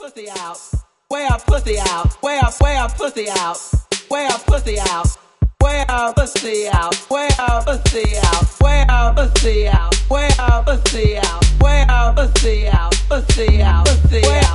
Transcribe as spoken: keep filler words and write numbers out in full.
pussy out. Where our pussy out. Where our where our pussy out. Where our pussy out. Where our pussy out. Where our pussy out. Where our pussy out. Where our pussy out. Where our pussy out. Pussy out. Pussy out.